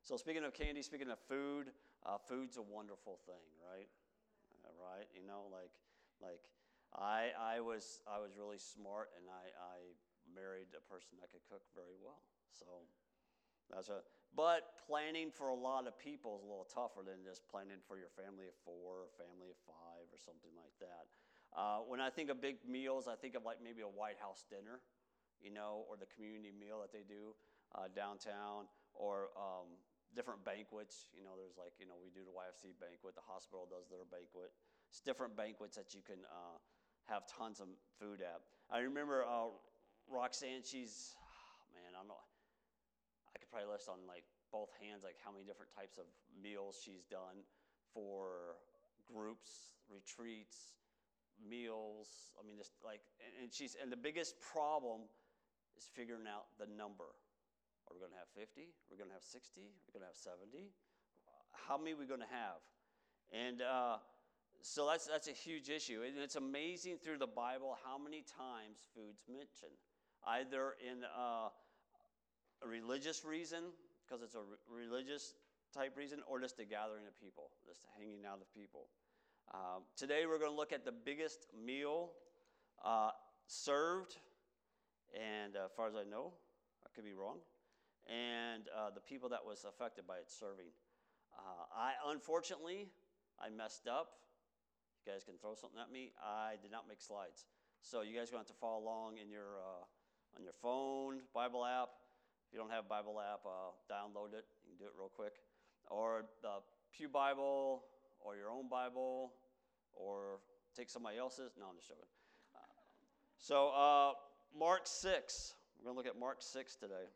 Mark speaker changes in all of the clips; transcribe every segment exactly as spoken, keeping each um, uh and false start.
Speaker 1: So speaking of candy, speaking of food, uh, food's a wonderful thing, right? Uh, right? You know, like like I I was I was really smart, and I, I married a person that could cook very well. So that's a. But planning for a lot of people is a little tougher than just planning for your family of four or family of five or something like that. Uh, when I think of big meals, I think of like maybe a White House dinner, you know, or the community meal that they do uh, downtown, or um, different banquets. You know, there's like, you know, we do the Y F C banquet, the hospital does their banquet. It's different banquets that you can uh, have tons of food at. I remember uh, Roxanne, she's, oh, man, I don't know, I could probably list on like both hands like how many different types of meals she's done for groups, retreats, meals. I mean, just like, and she's, and the biggest problem is figuring out the number. Are we going to have fifty? Are we going to have sixty? Are we going to have seventy? How many are we going to have? And uh, so that's that's a huge issue. And it's amazing through the Bible how many times food's mentioned, either in uh, a religious reason, because it's a re- religious type reason, or just a gathering of people, just a hanging out of people. Um, today we're going to look at the biggest meal uh, served, and uh, as far as I know, I could be wrong, and uh, the people that was affected by its serving. Uh, I unfortunately I messed up. You guys can throw something at me. I did not make slides, so you guys are going to have to follow along in your uh, on your phone Bible app. If you don't have a Bible app, uh, download it. You can do it real quick. Or the Pew Bible, or your own Bible, or take somebody else's. No, I'm just joking. Uh, so uh, Mark six. We're going to look at Mark six today.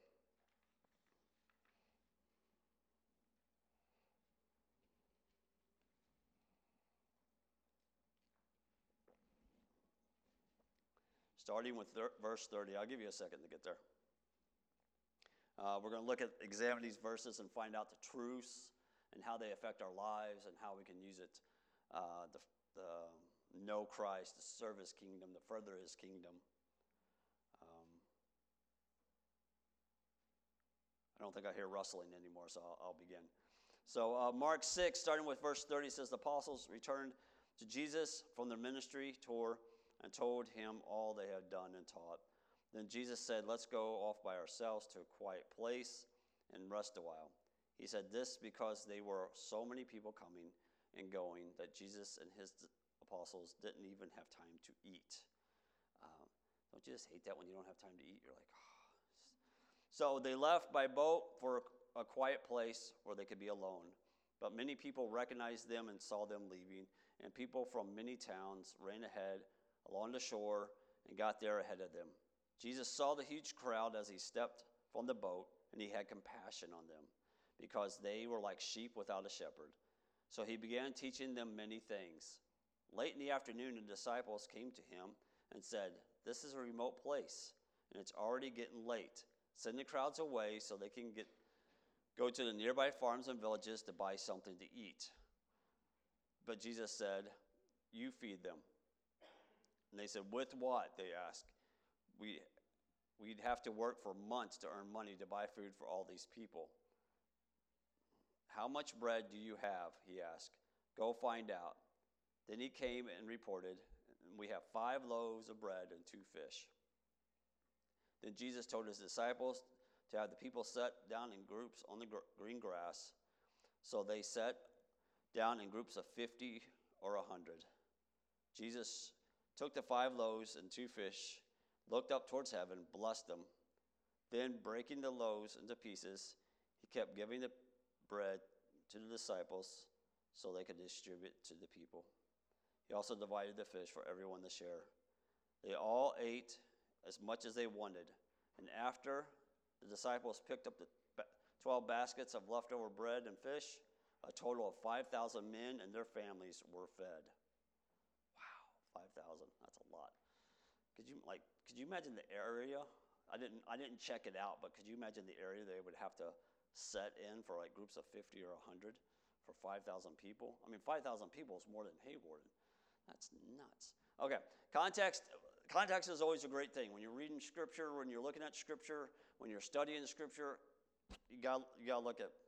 Speaker 1: Starting with thir- verse thirty. I'll give you a second to get there. Uh, we're going to look at, examine these verses and find out the truths and how they affect our lives and how we can use it uh, to, to know Christ, to serve his kingdom, to further his kingdom. Um, I don't think I hear rustling anymore, so I'll, I'll begin. So uh, Mark six, starting with verse thirty, says, the apostles returned to Jesus from their ministry tour and told him all they had done and taught. Then Jesus said, let's go off by ourselves to a quiet place and rest a while. He said this because there were so many people coming and going that Jesus and his apostles didn't even have time to eat. Uh, don't you just hate that when you don't have time to eat? You're like, oh. So they left by boat for a quiet place where they could be alone. But many people recognized them and saw them leaving, and people from many towns ran ahead along the shore and got there ahead of them. Jesus saw the huge crowd as he stepped from the boat, and he had compassion on them, because they were like sheep without a shepherd. So he began teaching them many things. Late in the afternoon, the disciples came to him and said, this is a remote place, and it's already getting late. Send the crowds away so they can get go to the nearby farms and villages to buy something to eat. But Jesus said, you feed them. And they said, with what? They asked. We, we'd have to work for months to earn money to buy food for all these people. How much bread do you have? He asked. Go find out. Then he came and reported, we have five loaves of bread and two fish. Then Jesus told his disciples to have the people sit down in groups on the gr- green grass. So they sat down in groups of fifty or a hundred. Jesus took the five loaves and two fish, looked up towards heaven, blessed them. Then, breaking the loaves into pieces, he kept giving the bread to the disciples so they could distribute to the people. He also divided the fish for everyone to share. They all ate as much as they wanted. And after the disciples picked up the twelve baskets of leftover bread and fish, a total of five thousand men and their families were fed. Wow, five thousand. That's a lot. Could you like could you imagine the area? I didn't I didn't check it out, but could you imagine the area they would have to set in for like groups of fifty or a hundred for five thousand people? I mean, five thousand people is more than Hayward. That's nuts. Okay, context context is always a great thing. When you're reading Scripture, when you're looking at Scripture, when you're studying Scripture, you got you got to look at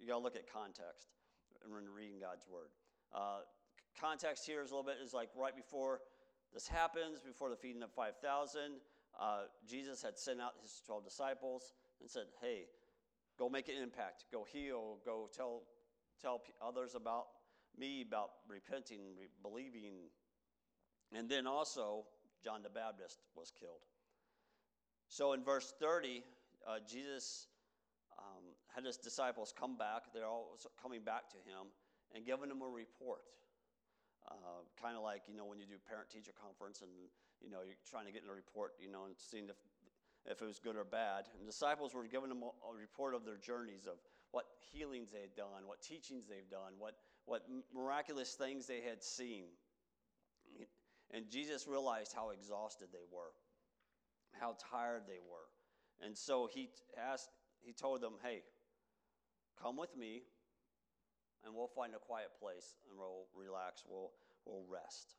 Speaker 1: you got to look at context when reading God's word. Uh, context here is a little bit is like right before this happens, before the feeding of five thousand. Uh, Jesus had sent out his twelve disciples and said, "Hey, go make an impact. Go heal. Go tell tell others about me, about repenting, re- believing." And then also, John the Baptist was killed. So in verse thirty, uh, Jesus um, had his disciples come back. They're all coming back to him and giving him a report. Uh, kind of like, you know, when you do parent-teacher conference and, you know, you're trying to get in a report, you know, and seeing if if it was good or bad. And the disciples were giving them a, a report of their journeys, of what healings they had done, what teachings they've done, what, what miraculous things they had seen. And Jesus realized how exhausted they were, how tired they were. And so he asked, he told them, "Hey, come with me, and we'll find a quiet place, and we'll relax, we'll, we'll rest."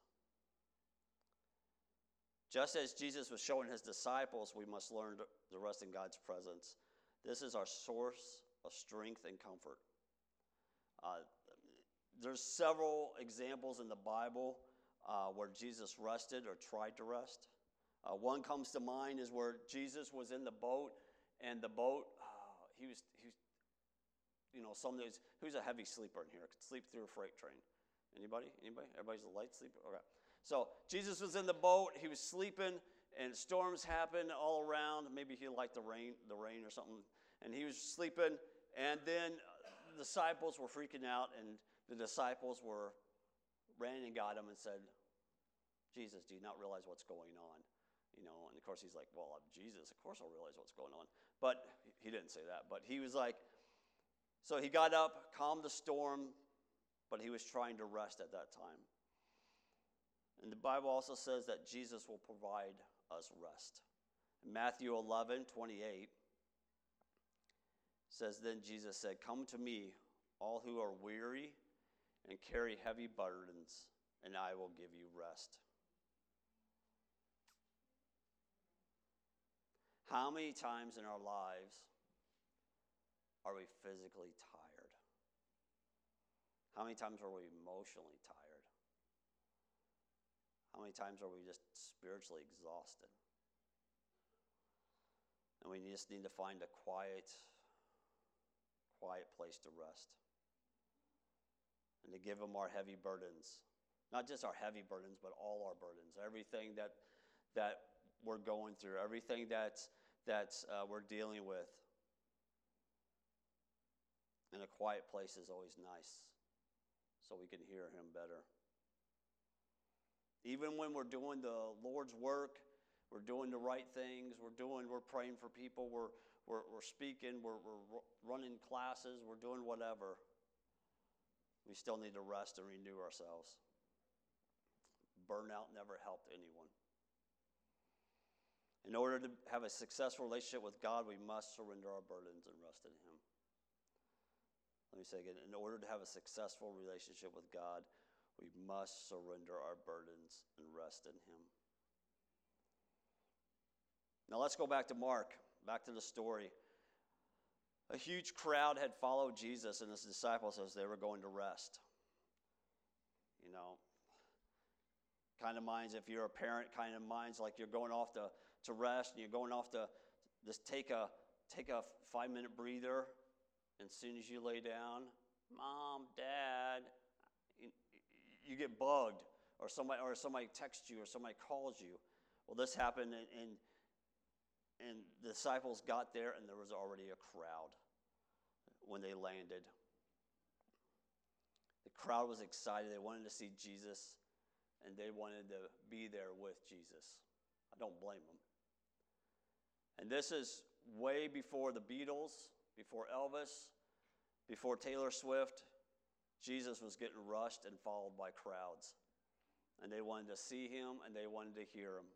Speaker 1: Just as Jesus was showing his disciples, we must learn to rest in God's presence. This is our source of strength and comfort. Uh, there's several examples in the Bible uh, where Jesus rested or tried to rest. Uh, one comes to mind is where Jesus was in the boat, and the boat, uh, he was, he was, you know, some days, who's a heavy sleeper in here? Could sleep through a freight train? Anybody? Anybody? Everybody's a light sleeper? Okay. So Jesus was in the boat, he was sleeping, and storms happened all around. Maybe he liked the rain, the rain or something. And he was sleeping, and then the disciples were freaking out, and the disciples were ran and got him and said, "Jesus, do you not realize what's going on?" You know, and of course he's like, "Well, I'm Jesus, of course I'll realize what's going on." But he didn't say that. But he was like, so he got up, calmed the storm, but he was trying to rest at that time. And the Bible also says that Jesus will provide us rest. In Matthew eleven twenty-eight says, "Then Jesus said, 'Come to me, all who are weary and carry heavy burdens, and I will give you rest.'" How many times in our lives are we physically tired? How many times are we emotionally tired? How many times are we just spiritually exhausted? And we just need to find a quiet, quiet place to rest. And to give him our heavy burdens. Not just our heavy burdens, but all our burdens. Everything that that we're going through. Everything that's, that's uh, we're dealing with. And a quiet place is always nice. So we can hear him better. Even when we're doing the Lord's work, we're doing the right things, we're doing, we're praying for people, we're we're, we're speaking, we're, we're running classes, we're doing whatever, we still need to rest and renew ourselves. Burnout never helped anyone. In order to have a successful relationship with God, we must surrender our burdens and rest in him. Let me say again, in order to have a successful relationship with God, we must surrender our burdens and rest in him. Now let's go back to Mark, back to the story. A huge crowd had followed Jesus and his disciples as they were going to rest. You know, kind of minds, if you're a parent, kind of minds like you're going off to, to rest and you're going off to just take a, take a five-minute breather, and as soon as you lay down, "Mom, Dad," you get bugged, or somebody or somebody texts you, or somebody calls you. Well, this happened, and, and and the disciples got there, and there was already a crowd when they landed. The crowd was excited. They wanted to see Jesus, and they wanted to be there with Jesus. I don't blame them. And this is way before the Beatles, before Elvis, before Taylor Swift. Jesus was getting rushed and followed by crowds. And they wanted to see him, and they wanted to hear him.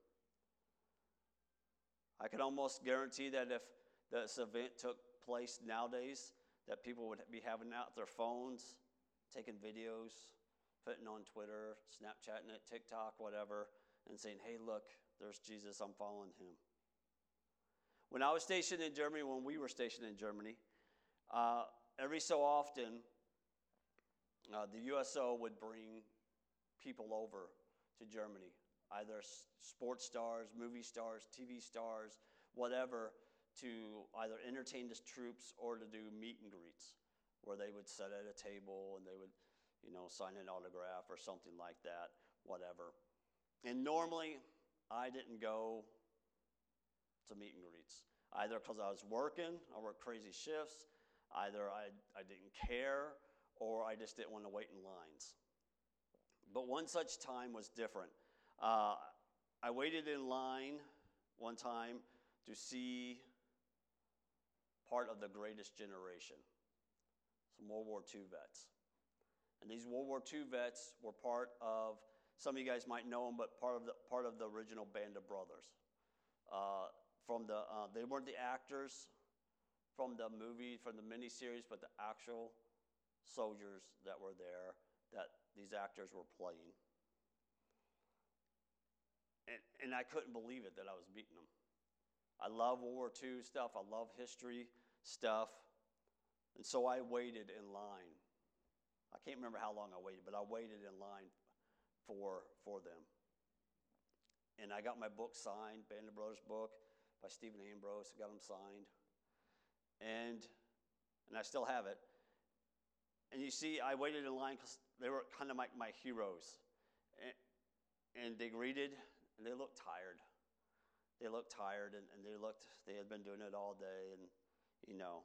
Speaker 1: I can almost guarantee that if this event took place nowadays, that people would be having out their phones, taking videos, putting on Twitter, Snapchatting it, TikTok, whatever, and saying, "Hey, look, there's Jesus, I'm following him." When I was stationed in Germany, when we were stationed in Germany, uh, every so often, uh, the U S O would bring people over to Germany, either s- sports stars, movie stars, T V stars, whatever, to either entertain the troops or to do meet and greets, where they would sit at a table and they would, you know, sign an autograph or something like that, whatever. And normally, I didn't go to meet and greets, either because I was working, I worked crazy shifts, either I, I didn't care, or I just didn't want to wait in lines. But one such time was different. Uh, I waited in line one time to see part of the Greatest Generation, some World War Two vets. And these World War Two vets were part of, some of you guys might know them, but part of the part of the original Band of Brothers. Uh, from the, uh, they weren't the actors from the movie, from the miniseries, but the actual soldiers that were there that these actors were playing. And, and I couldn't believe it that I was meeting them. I love World War Two stuff. I love history stuff. And so I waited in line. I can't remember how long I waited, but I waited in line for, for them. And I got my book signed, Band of Brothers book by Stephen Ambrose. I got them signed. And, and I still have it. And you see, I waited in line because they were kind of like my heroes. And, and they greeted, and they looked tired. They looked tired, and, and they looked, they had been doing it all day, and, you know.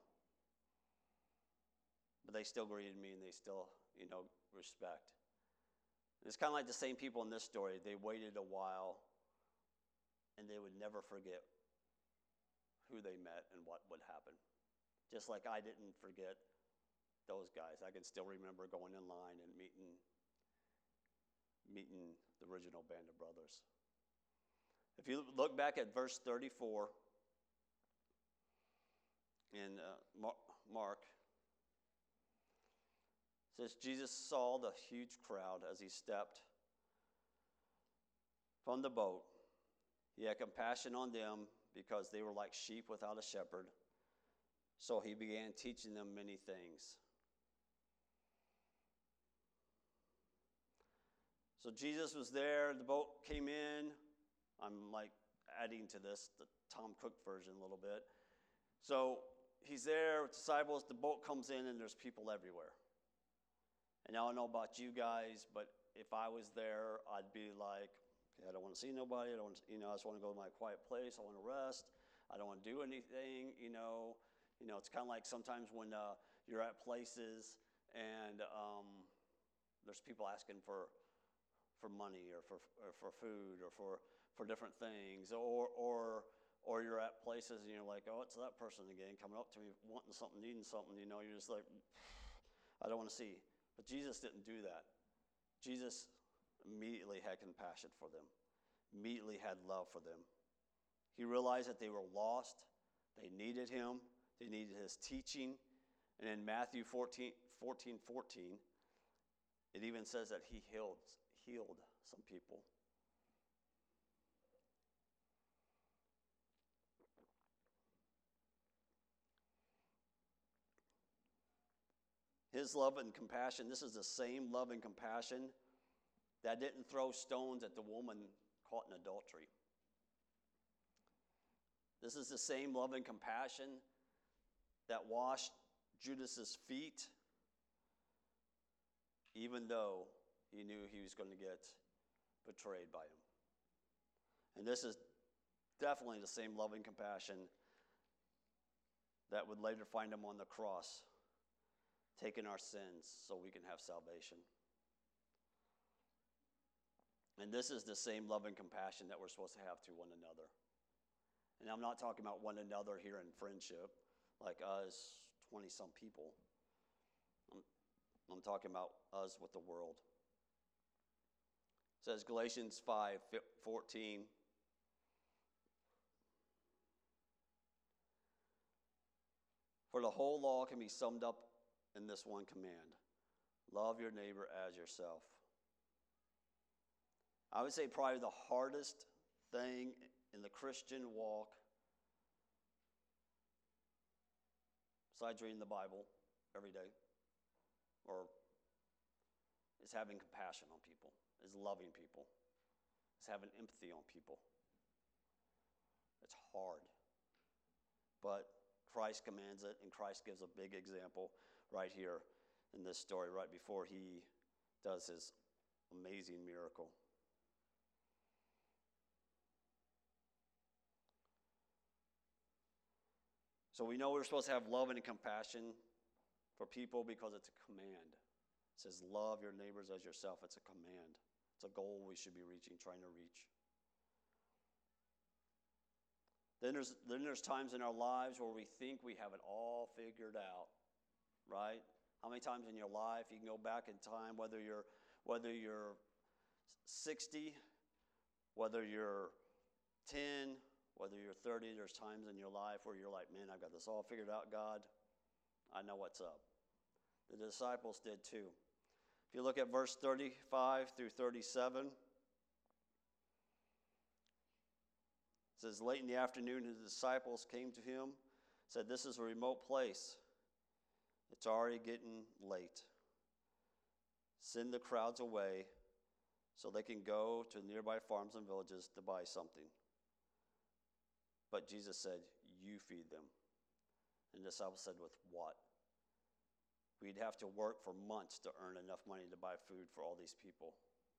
Speaker 1: But they still greeted me, and they still, you know, respect. And it's kind of like the same people in this story. They waited a while, and they would never forget who they met and what would happen. Just like I didn't forget those guys. I can still remember going in line and meeting, meeting the original Band of Brothers. If you look back at verse thirty-four in uh, Mark, it says, Jesus saw the huge crowd as he stepped from the boat. He had compassion on them because they were like sheep without a shepherd. So he began teaching them many things. So Jesus was there, the boat came in. I'm like adding to this, the Tom Cook version a little bit. So he's there with disciples, the boat comes in, and there's people everywhere. And I don't know about you guys, but if I was there, I'd be like, okay, I don't want to see nobody. I don't want to, you know, I just want to go to my quiet place. I want to rest. I don't want to do anything, you know. You know, it's kind of like sometimes when uh, you're at places and um, there's people asking for for money or for or for food or for, for different things, or or or you're at places and you're like, oh, it's that person again coming up to me wanting something, needing something. You know, you're just like, I don't want to see. But Jesus didn't do that. Jesus immediately had compassion for them, immediately had love for them. He realized that they were lost. They needed him. They needed his teaching. And in Matthew fourteen, fourteen, fourteen, it even says that he healed, healed some people. His love and compassion, this is the same love and compassion that didn't throw stones at the woman caught in adultery. This is the same love and compassion that washed Judas's feet, even though he knew he was going to get betrayed by him. And this is definitely the same love and compassion that would later find him on the cross, taking our sins so we can have salvation. And this is the same love and compassion that we're supposed to have to one another. And I'm not talking about one another here in friendship, like us twenty-some people. I'm, I'm talking about us with the world. It says Galatians five fourteen. For the whole law can be summed up in this one command: love your neighbor as yourself. I would say probably the hardest thing in the Christian walk, besides reading the Bible, every day? Or is having compassion on people, is loving people, is having empathy on people? It's hard. But Christ commands it, and Christ gives a big example right here in this story, right before he does his amazing miracle. So we know we're supposed to have love and compassion for people because it's a command. It says, love your neighbors as yourself. It's a command. It's a goal we should be reaching, trying to reach. Then there's, then there's times in our lives where we think we have it all figured out, right? How many times in your life you can go back in time, whether you're, whether you're sixty, whether you're ten, whether you're thirty, there's times in your life where you're like, man, I've got this all figured out, God. I know what's up. The disciples did too. If you look at verse thirty-five through thirty-seven, it says, late in the afternoon, his disciples came to him, said, this is a remote place. It's already getting late. Send the crowds away so they can go to nearby farms and villages to buy something. But Jesus said, you feed them. And the disciples said, with what? We'd have to work for months to earn enough money to buy food for all these people.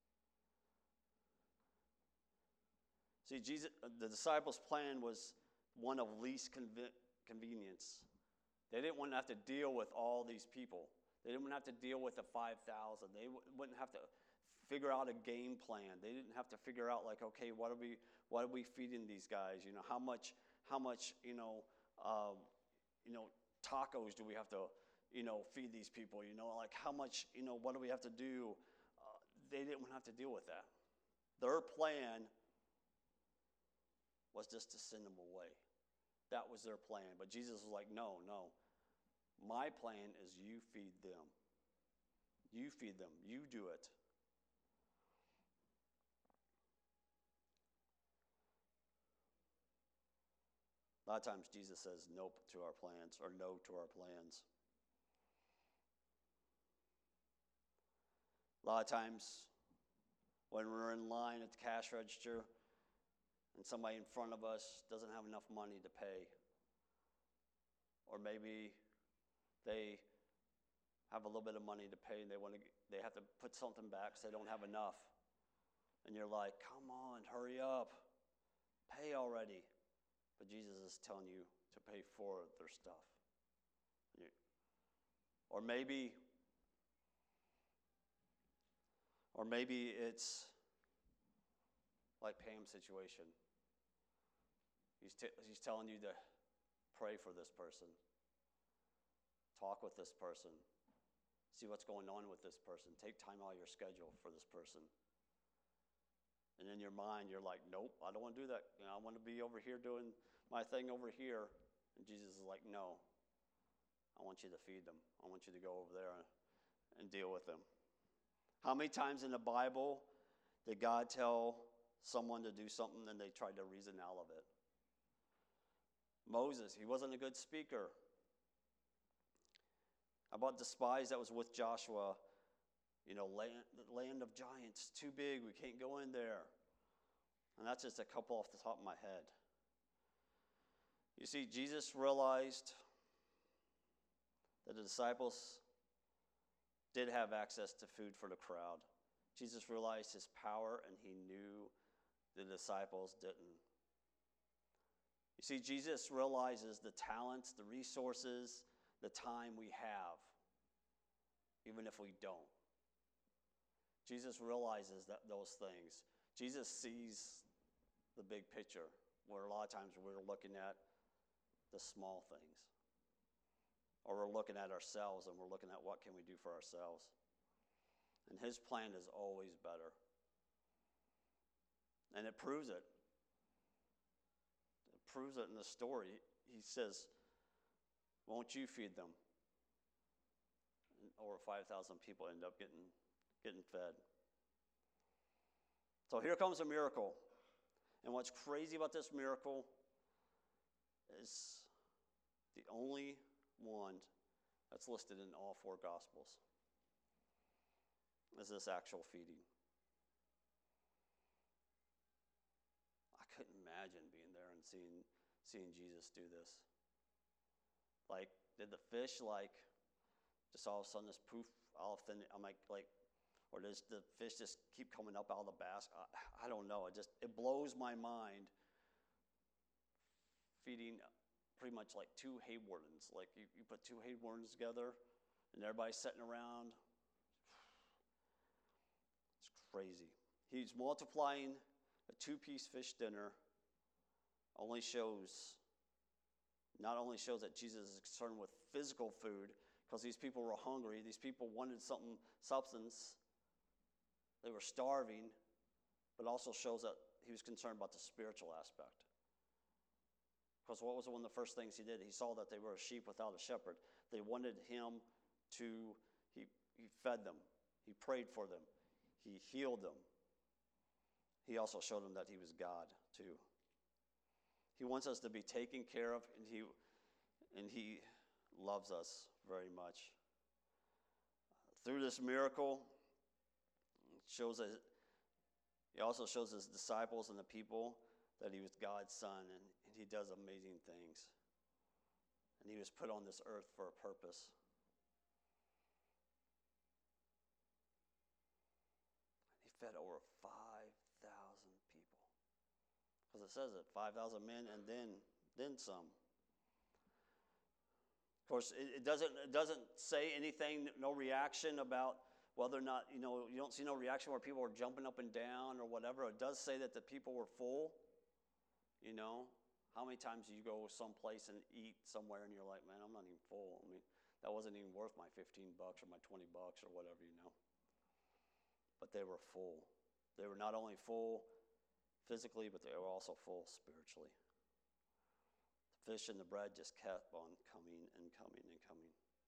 Speaker 1: See, Jesus, the disciples' plan was one of least conve- convenience. They didn't want to have to deal with all these people. They didn't have to deal with the five thousand. They w- wouldn't have to figure out a game plan. They didn't have to figure out, like, okay, what are we, what are we feeding these guys? You know, how much, how much, you know, uh, you know, tacos do we have to, you know, feed these people? You know, like how much, you know, what do we have to do? Uh, they didn't have to deal with that. Their plan was just to send them away. That was their plan. But Jesus was like, no, no. My plan is you feed them. You feed them. You do it. A lot of times Jesus says nope to our plans, or no to our plans. A lot of times when we're in line at the cash register and somebody in front of us doesn't have enough money to pay, or maybe they have a little bit of money to pay and they want to, they have to put something back because they don't have enough, and you're like, come on, hurry up, pay already. But Jesus is telling you to pay for their stuff. You, or maybe, or maybe it's like Pam's situation. He's, t- he's telling you to pray for this person. Talk with this person. See what's going on with this person. Take time out of your schedule for this person. And in your mind, you're like, nope, I don't want to do that. You know, I want to be over here doing my thing over here. And Jesus is like, no, I want you to feed them. I want you to go over there and deal with them. How many times in the Bible did God tell someone to do something and they tried to reason out of it? Moses, he wasn't a good speaker. How about the spies that was with Joshua? You know, land, the land of giants, too big, we can't go in there. And that's just a couple off the top of my head. You see, Jesus realized that the disciples did have access to food for the crowd. Jesus realized his power, and he knew the disciples didn't. You see, Jesus realizes the talents, the resources, the time we have, even if we don't. Jesus realizes that those things. Jesus sees the big picture, where a lot of times we're looking at the small things. Or we're looking at ourselves and we're looking at what can we do for ourselves. And his plan is always better. And it proves it. It proves it in the story. He says, won't you feed them? And over five thousand people end up getting, getting fed. So here comes a miracle. And what's crazy about this miracle is the only one that's listed in all four Gospels, is this actual feeding. I couldn't imagine being there and seeing seeing Jesus do this. Like, did the fish, like, just all of a sudden this poof, all of a sudden, I'm like, like, or does the fish just keep coming up out of the basket? I, I don't know. It just, it blows my mind feeding pretty much like two hay wardens. Like, you, you put two hay wardens together, and everybody's sitting around. It's crazy. He's multiplying a two-piece fish dinner. Only shows, not only shows that Jesus is concerned with physical food, because these people were hungry, these people wanted something, substance, they were starving, but also shows that he was concerned about the spiritual aspect. Because what was one of the first things he did? He saw that they were a sheep without a shepherd. They wanted him to, he, he fed them, he prayed for them, he healed them. He also showed them that he was God too. He wants us to be taken care of, and he and he loves us very much. Through this miracle, it shows that he also shows his disciples and the people that he was God's son, and, and he does amazing things. And he was put on this earth for a purpose. He fed over five thousand people. Because it says it, five thousand men and then then some. Of course, it, it doesn't it doesn't say anything, no reaction about whether or not, you know, you don't see no reaction where people are jumping up and down or whatever. It does say that the people were full. You know, how many times do you go someplace and eat somewhere and you're like, man, I'm not even full. I mean, that wasn't even worth my fifteen bucks or my twenty bucks or whatever, you know. But they were full. They were not only full physically, but they were also full spiritually. The fish and the bread just kept on coming and coming and coming.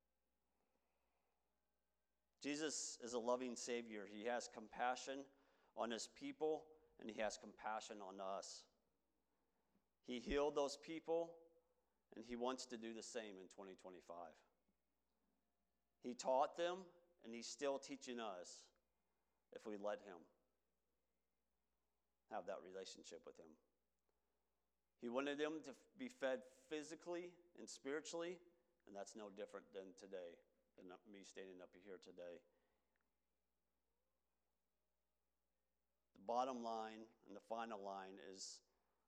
Speaker 1: Jesus is a loving Savior. He has compassion on his people, and he has compassion on us. He healed those people, and he wants to do the same in twenty twenty-five. He taught them, and he's still teaching us if we let him have that relationship with him. He wanted them to be fed physically and spiritually, and that's no different than today, than me standing up here today. The bottom line and the final line is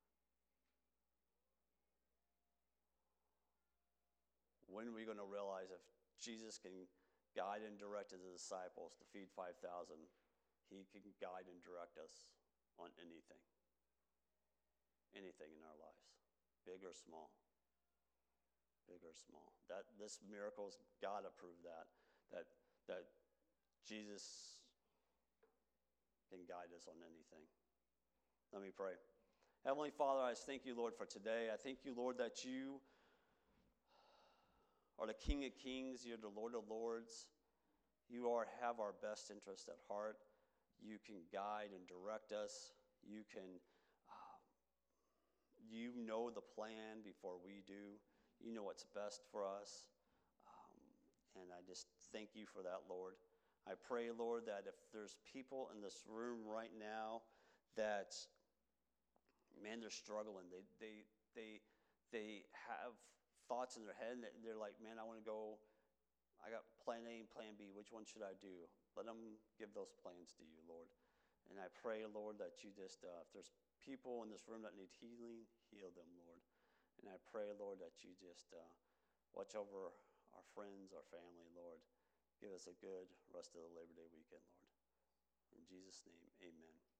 Speaker 1: when are we going to realize if Jesus can guide and direct his disciples to feed five thousand, he can guide and direct us on anything. Anything in our lives, big or small. Big or small. That this miracle's got to prove that. That that Jesus can guide us on anything. Let me pray. Heavenly Father, I just thank you, Lord, for today. I thank you, Lord, that you are the King of Kings. You're the Lord of Lords. You are have our best interest at heart. You can guide and direct us. You can, uh, you know the plan before we do. You know what's best for us. Um, and I just thank you for that, Lord. I pray, Lord, that if there's people in this room right now that, man, they're struggling. They they they they have thoughts in their head, and they're like, man, I want to go. I got plan A and plan B. Which one should I do? Let them give those plans to you, Lord. And I pray, Lord, that you just, uh, if there's people in this room that need healing, heal them, Lord. And I pray, Lord, that you just uh, watch over our friends, our family, Lord. Give us a good rest of the Labor Day weekend, Lord. In Jesus' name, amen.